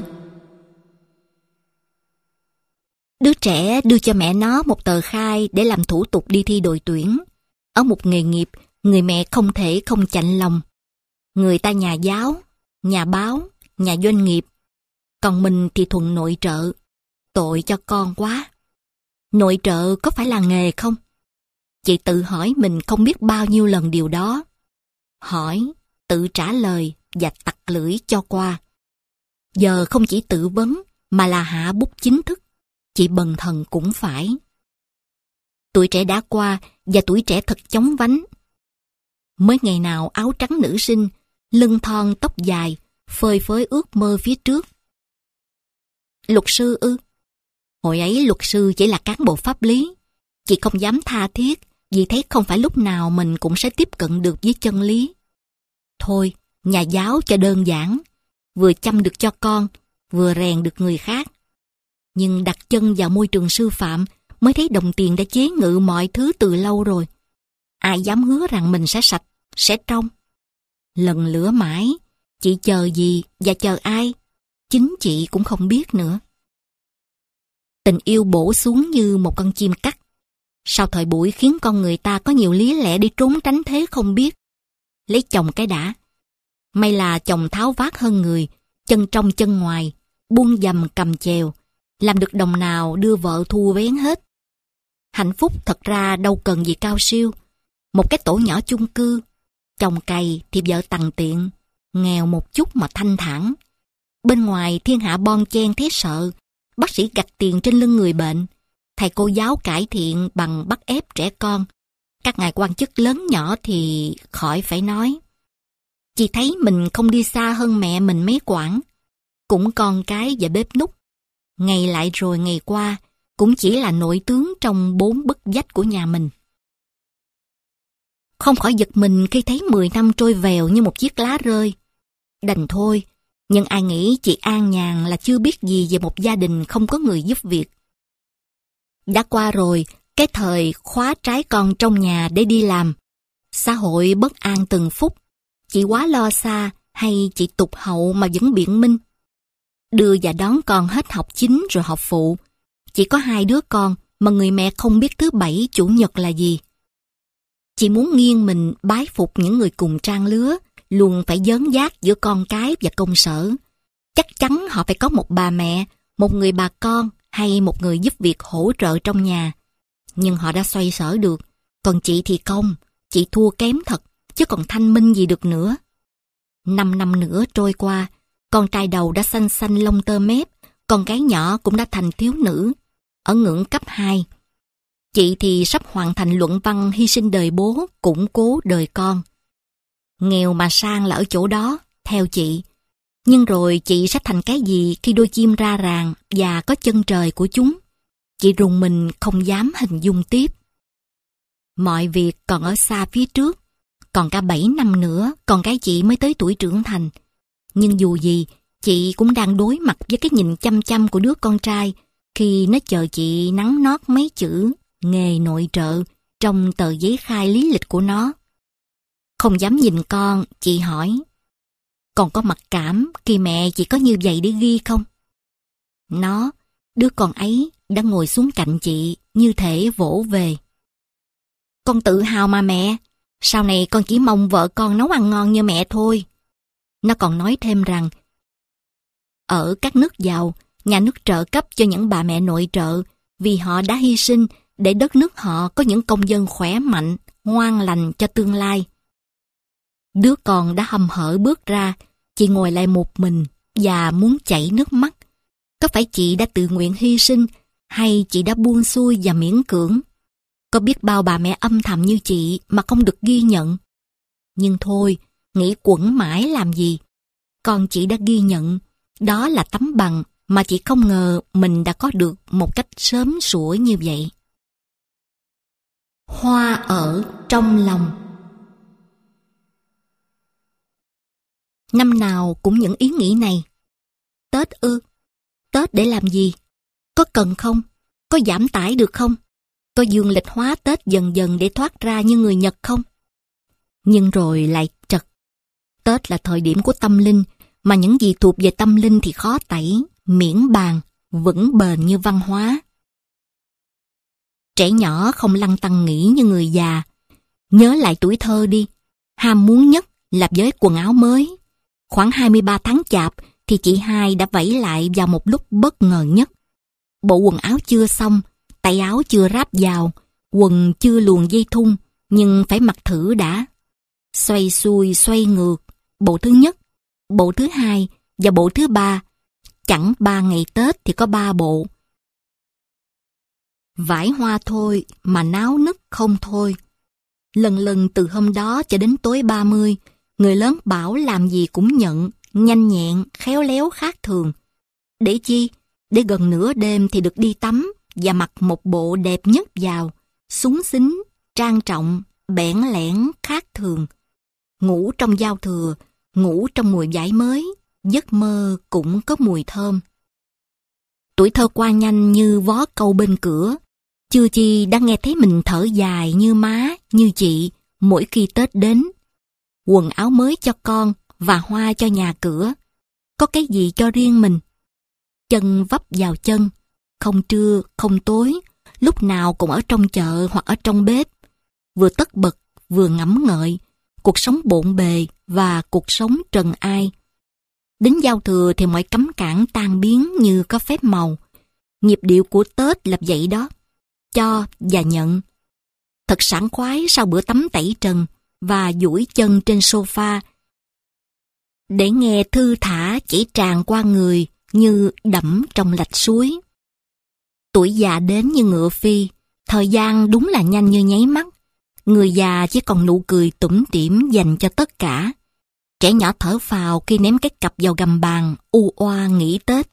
Đứa trẻ đưa cho mẹ nó một tờ khai để làm thủ tục đi thi đội tuyển. Ở một nghề nghiệp, người mẹ không thể không chạnh lòng. Người ta nhà giáo, nhà báo, nhà doanh nghiệp, còn mình thì thuần nội trợ. Tội cho con quá. Nội trợ có phải là nghề không? Chị tự hỏi mình không biết bao nhiêu lần điều đó. Hỏi, tự trả lời và tặc lưỡi cho qua. Giờ không chỉ tự vấn mà là hạ bút chính thức. Chị bần thần cũng phải. Tuổi trẻ đã qua và tuổi trẻ thật chóng vánh. Mới ngày nào áo trắng nữ sinh, lưng thon tóc dài, phơi phới ước mơ phía trước. Luật sư ư? Hồi ấy luật sư chỉ là cán bộ pháp lý. Chị không dám tha thiết vì thấy không phải lúc nào mình cũng sẽ tiếp cận được với chân lý. Thôi, nhà giáo cho đơn giản. vừa chăm được cho con, vừa rèn được người khác. Nhưng đặt chân vào môi trường sư phạm mới thấy đồng tiền đã chế ngự mọi thứ từ lâu rồi. Ai dám hứa rằng mình sẽ sạch, sẽ trong. Lần lữa mãi, chị chờ gì và chờ ai? Chính chị cũng không biết nữa. Tình yêu bổ xuống như một con chim cắt. Sau thời buổi khiến con người ta có nhiều lý lẽ để trốn tránh thế không biết. Lấy chồng cái đã. May là chồng tháo vát hơn người, chân trong chân ngoài, buông dầm cầm chèo, làm được đồng nào đưa vợ thu vén hết. Hạnh phúc thật ra đâu cần gì cao siêu. Một cái tổ nhỏ chung cư, chồng cày thì vợ tằn tiện, nghèo một chút mà thanh thản. Bên ngoài thiên hạ bon chen thấy sợ, bác sĩ gặt tiền trên lưng người bệnh, thầy cô giáo cải thiện bằng bắt ép trẻ con, các ngài quan chức lớn nhỏ thì khỏi phải nói. Chị thấy mình không đi xa hơn mẹ mình mấy quãng, cũng con cái và bếp núc. Ngày lại rồi ngày qua, cũng chỉ là nội tướng trong bốn bức vách của nhà mình. Không khỏi giật mình khi thấy mười năm trôi vèo như một chiếc lá rơi. Đành thôi, nhưng ai nghĩ chị an nhàn là chưa biết gì về một gia đình không có người giúp việc. Đã qua rồi, cái thời khóa trái con trong nhà để đi làm. Xã hội bất an từng phút. Chị quá lo xa hay chị tụt hậu mà vẫn biện minh. Đưa và đón con hết học chính rồi học phụ. Chỉ có hai đứa con mà người mẹ không biết thứ bảy chủ nhật là gì. Chị muốn nghiêng mình bái phục những người cùng trang lứa, luôn phải dớn dác giữa con cái và công sở. Chắc chắn họ phải có một bà mẹ, một người bà con hay một người giúp việc hỗ trợ trong nhà. Nhưng họ đã xoay sở được, còn chị thì không, chị thua kém thật, chứ còn thanh minh gì được nữa. Năm năm nữa trôi qua, con trai đầu đã xanh xanh lông tơ mép, con gái nhỏ cũng đã thành thiếu nữ, ở ngưỡng cấp hai. Chị thì sắp hoàn thành luận văn hy sinh đời bố, củng cố đời con. Nghèo mà sang là ở chỗ đó, theo chị. Nhưng rồi chị sẽ thành cái gì khi đôi chim ra ràng và có chân trời của chúng? Chị rùng mình không dám hình dung tiếp. Mọi việc còn ở xa phía trước. Còn cả bảy năm nữa, con gái chị mới tới tuổi trưởng thành. Nhưng dù gì, chị cũng đang đối mặt với cái nhìn chăm chăm của đứa con trai khi nó chờ chị nắn nót mấy chữ nghề nội trợ trong tờ giấy khai lý lịch của nó. Không dám nhìn con, chị hỏi, còn có mặc cảm khi mẹ chỉ có như vậy để ghi không? Nó, đứa con ấy, đã ngồi xuống cạnh chị như thể vỗ về. Con tự hào mà mẹ, sau này con chỉ mong vợ con nấu ăn ngon như mẹ thôi. Nó còn nói thêm rằng, ở các nước giàu, nhà nước trợ cấp cho những bà mẹ nội trợ vì họ đã hy sinh để đất nước họ có những công dân khỏe mạnh, ngoan lành cho tương lai. Đứa con đã hăm hở bước ra, chị ngồi lại một mình và muốn chảy nước mắt. Có phải chị đã tự nguyện hy sinh hay chị đã buông xuôi và miễn cưỡng? Có biết bao bà mẹ âm thầm như chị mà không được ghi nhận. Nhưng thôi, nghĩ quẩn mãi làm gì. Con chị đã ghi nhận, đó là tấm bằng mà chị không ngờ mình đã có được một cách sớm sủa như vậy. Hoa ở trong lòng. Năm nào cũng những ý nghĩ này. Tết ư? Tết để làm gì? Có cần không? Có giảm tải được không? Có dương lịch hóa Tết dần dần để thoát ra như người Nhật không? Nhưng rồi lại trật. Tết là thời điểm của tâm linh, mà những gì thuộc về tâm linh thì khó tẩy, miễn bàn, vững bền như văn hóa. Trẻ nhỏ không lăn tăn nghĩ như người già. Nhớ lại tuổi thơ đi, ham muốn nhất là với quần áo mới. Khoảng hai mươi ba tháng chạp thì chị hai đã vẫy lại vào một lúc bất ngờ nhất. Bộ quần áo chưa xong, tay áo chưa ráp vào, quần chưa luồn dây thun, nhưng phải mặc thử đã. Xoay xuôi xoay ngược, bộ thứ nhất, bộ thứ hai và bộ thứ ba. Chẳng ba ngày Tết thì có ba bộ. Vải hoa thôi mà náo nức không thôi. Lần lần từ hôm đó cho đến tối ba mươi, người lớn bảo làm gì cũng nhận, nhanh nhẹn, khéo léo khác thường. Để chi? Để gần nửa đêm thì được đi tắm và mặc một bộ đẹp nhất vào, xúng xính, trang trọng, bẽn lẽn khác thường. Ngủ trong giao thừa, ngủ trong mùi vải mới, giấc mơ cũng có mùi thơm. Tuổi thơ qua nhanh như vó câu bên cửa, chưa chi đã nghe thấy mình thở dài như má, như chị mỗi khi Tết đến. Quần áo mới cho con và hoa cho nhà cửa, có cái gì cho riêng mình. Chân vấp vào chân, không trưa, không tối, lúc nào cũng ở trong chợ hoặc ở trong bếp, vừa tất bật, vừa ngẫm ngợi, cuộc sống bộn bề và cuộc sống trần ai. Đến giao thừa thì mọi cấm cản tan biến như có phép màu. Nhịp điệu của Tết là vậy đó, cho và nhận. Thật sảng khoái sau bữa tắm tẩy trần và duỗi chân trên sofa, để nghe thư thả chảy tràn qua người như đẫm trong lạch suối. Tuổi già đến như ngựa phi, thời gian đúng là nhanh như nháy mắt. Người già chỉ còn nụ cười tủm tỉm dành cho tất cả. Trẻ nhỏ thở phào khi ném cái cặp vào gầm bàn, u oa nghỉ Tết.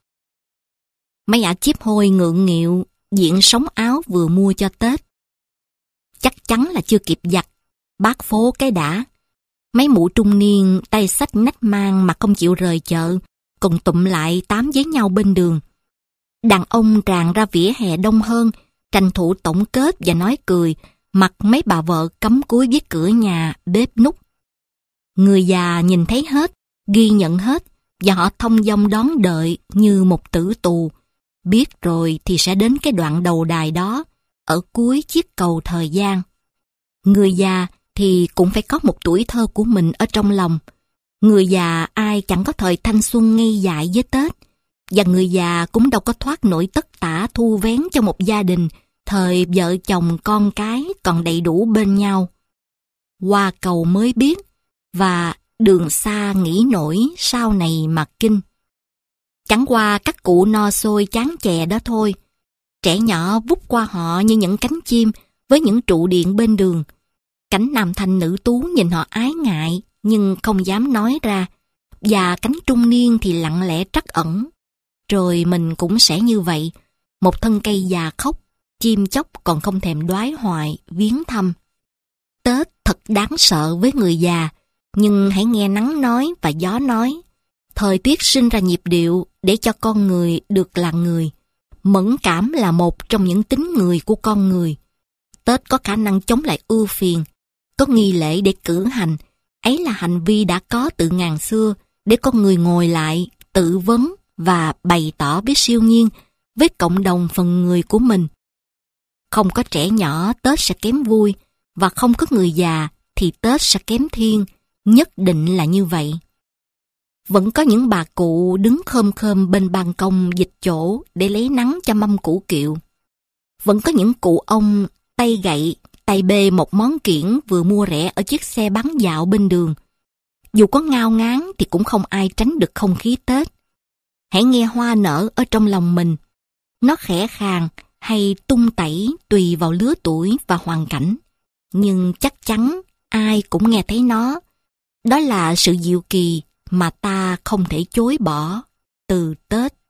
Mấy ả chíp hôi ngượng nghịu, diện sống áo vừa mua cho Tết. Chắc chắn là chưa kịp giặt, bát phố cái đã. Mấy mụ trung niên tay xách nách mang mà không chịu rời chợ, còn tụm lại tám với nhau bên đường. Đàn ông tràn ra vỉa hè đông hơn, tranh thủ tổng kết và nói cười, mặc mấy bà vợ cắm cúi với cửa nhà, bếp nút. Người già nhìn thấy hết, ghi nhận hết, và họ thông dong đón đợi như một tử tù. Biết rồi thì sẽ đến cái đoạn đầu đài đó, ở cuối chiếc cầu thời gian. Người già thì cũng phải có một tuổi thơ của mình ở trong lòng. Người già ai chẳng có thời thanh xuân ngây dại với Tết, và người già cũng đâu có thoát nổi tất tả thu vén cho một gia đình thời vợ chồng con cái còn đầy đủ bên nhau. Qua cầu mới biết, và đường xa nghĩ nổi sau này mà kinh. Chẳng qua các cụ no xôi chán chè đó thôi. Trẻ nhỏ vút qua họ như những cánh chim với những trụ điện bên đường. Cánh nam thanh nữ tú nhìn họ ái ngại nhưng không dám nói ra, và cánh trung niên thì lặng lẽ trắc ẩn. Rồi mình cũng sẽ như vậy, một thân cây già khóc, chim chóc còn không thèm đoái hoài, viếng thăm. Tết thật đáng sợ với người già, nhưng hãy nghe nắng nói và gió nói. Thời tiết sinh ra nhịp điệu để cho con người được là người. Mẫn cảm là một trong những tính người của con người. Tết có khả năng chống lại ưu phiền, có nghi lễ để cử hành. Ấy là hành vi đã có từ ngàn xưa để con người ngồi lại, tự vấn và bày tỏ biết siêu nhiên với cộng đồng phần người của mình. Không có trẻ nhỏ Tết sẽ kém vui, và không có người già thì Tết sẽ kém thiên, nhất định là như vậy. Vẫn có những bà cụ đứng khom khom bên ban công dịch chỗ để lấy nắng cho mâm củ kiệu. Vẫn có những cụ ông tay gậy, tay bê một món kiển vừa mua rẻ ở chiếc xe bán dạo bên đường. Dù có ngao ngán thì cũng không ai tránh được không khí Tết. Hãy nghe hoa nở ở trong lòng mình. Nó khẽ khàng hay tung tẩy tùy vào lứa tuổi và hoàn cảnh. Nhưng chắc chắn ai cũng nghe thấy nó. Đó là sự diệu kỳ mà ta không thể chối bỏ từ Tết.